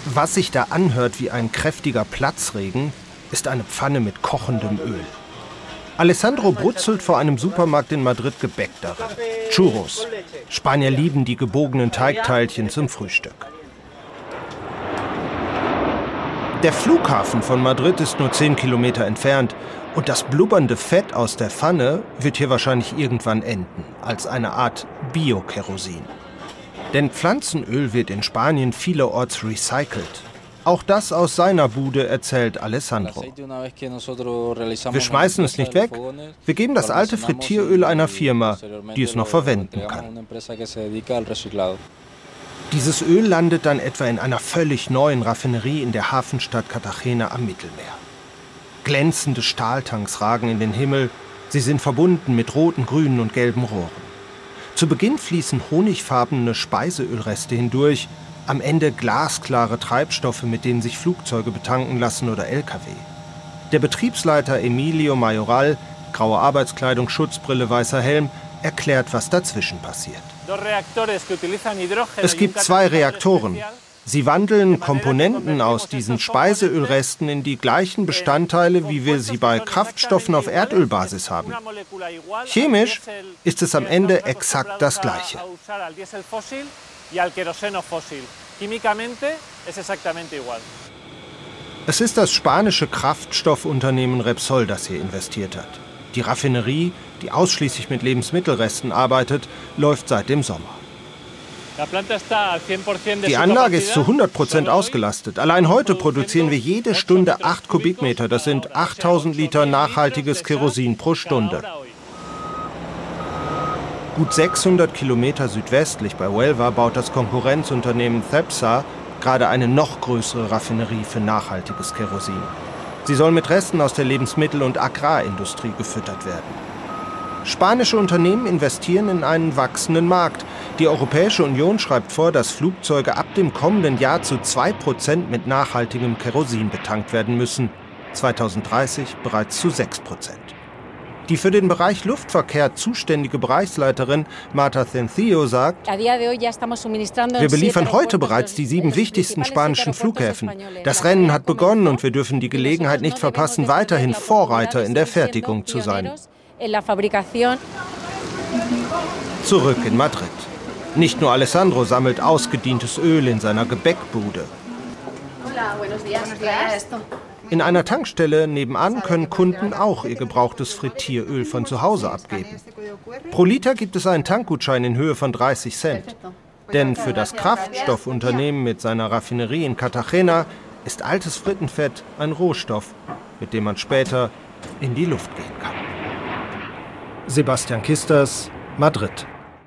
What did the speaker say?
Was sich da anhört wie ein kräftiger Platzregen, ist eine Pfanne mit kochendem Öl. Alessandro brutzelt vor einem Supermarkt in Madrid Gebäck darin. Churros. Spanier lieben die gebogenen Teigteilchen zum Frühstück. Der Flughafen von Madrid ist nur 10 Kilometer entfernt und das blubbernde Fett aus der Pfanne wird hier wahrscheinlich irgendwann enden, als eine Art Bio-Kerosin. Denn Pflanzenöl wird in Spanien vielerorts recycelt. Auch das aus seiner Bude, erzählt Alessandro. Wir schmeißen es nicht weg, wir geben das alte Frittieröl einer Firma, die es noch verwenden kann. Dieses Öl landet dann etwa in einer völlig neuen Raffinerie in der Hafenstadt Cartagena am Mittelmeer. Glänzende Stahltanks ragen in den Himmel, sie sind verbunden mit roten, grünen und gelben Rohren. Zu Beginn fließen honigfarbene Speiseölreste hindurch, am Ende glasklare Treibstoffe, mit denen sich Flugzeuge betanken lassen oder Lkw. Der Betriebsleiter Emilio Mayoral, graue Arbeitskleidung, Schutzbrille, weißer Helm, erklärt, was dazwischen passiert. Es gibt 2 Reaktoren. Sie wandeln Komponenten aus diesen Speiseölresten in die gleichen Bestandteile, wie wir sie bei Kraftstoffen auf Erdölbasis haben. Chemisch ist es am Ende exakt das Gleiche. Es ist das spanische Kraftstoffunternehmen Repsol, das hier investiert hat. Die Raffinerie, die ausschließlich mit Lebensmittelresten arbeitet, läuft seit dem Sommer. Die Anlage ist zu 100% ausgelastet. Allein heute produzieren wir jede Stunde 8 Kubikmeter. Das sind 8000 Liter nachhaltiges Kerosin pro Stunde. Gut 600 Kilometer südwestlich bei Huelva baut das Konkurrenzunternehmen Cepsa gerade eine noch größere Raffinerie für nachhaltiges Kerosin. Sie soll mit Resten aus der Lebensmittel- und Agrarindustrie gefüttert werden. Spanische Unternehmen investieren in einen wachsenden Markt. Die Europäische Union schreibt vor, dass Flugzeuge ab dem kommenden Jahr zu 2% mit nachhaltigem Kerosin betankt werden müssen. 2030 bereits zu 6%. Die für den Bereich Luftverkehr zuständige Bereichsleiterin Marta Centillo sagt, wir beliefern heute bereits die 7 wichtigsten spanischen Flughäfen. Das Rennen hat begonnen und wir dürfen die Gelegenheit nicht verpassen, weiterhin Vorreiter in der Fertigung zu sein. Zurück in Madrid. Nicht nur Alessandro sammelt ausgedientes Öl in seiner Gebäckbude. In einer Tankstelle nebenan können Kunden auch ihr gebrauchtes Frittieröl von zu Hause abgeben. Pro Liter gibt es einen Tankgutschein in Höhe von 30 Cent. Denn für das Kraftstoffunternehmen mit seiner Raffinerie in Cartagena ist altes Frittenfett ein Rohstoff, mit dem man später in die Luft gehen kann. Sebastian Kisters, Madrid.